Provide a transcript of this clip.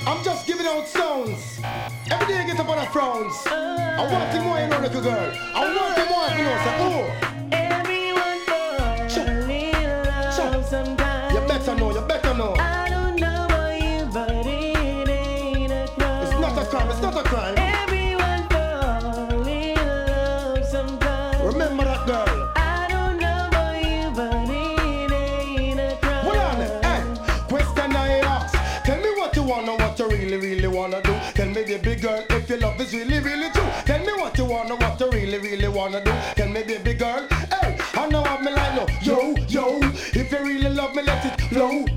I'm just giving out sounds. Every day I get up on a frowns. I want to more, you know, little girl. I want to more, you know, say, oh. Everyone falls a little love sometimes. You better know, you better know. I don't know about you, but it ain't a crime. It's not a crime, it's not a crime. Everyone falls a little love sometimes. Remember that girl. I don't know about you, but it ain't a crime. Hold on, hey, question I ask. Tell me what you wanna, what you really, really wanna do. Tell me, baby girl, if your love is really, really true. Tell me what you wanna, what you really, really wanna do. Tell me, baby girl, hey, I know I'm like, no, yo, yo. If you really love me, let it flow,